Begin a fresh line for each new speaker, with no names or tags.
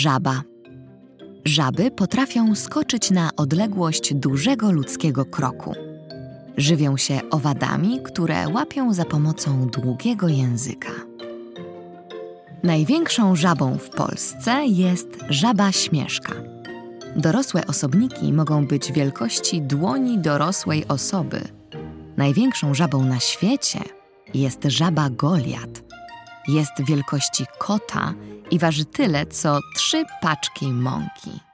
Żaba. Żaby potrafią skoczyć na odległość dużego ludzkiego kroku. Żywią się owadami, które łapią za pomocą długiego języka. Największą żabą w Polsce jest żaba śmieszka. Dorosłe osobniki mogą być wielkości dłoni dorosłej osoby. Największą żabą na świecie jest żaba Goliat. Jest wielkości kota i waży tyle, co 3 paczki mąki.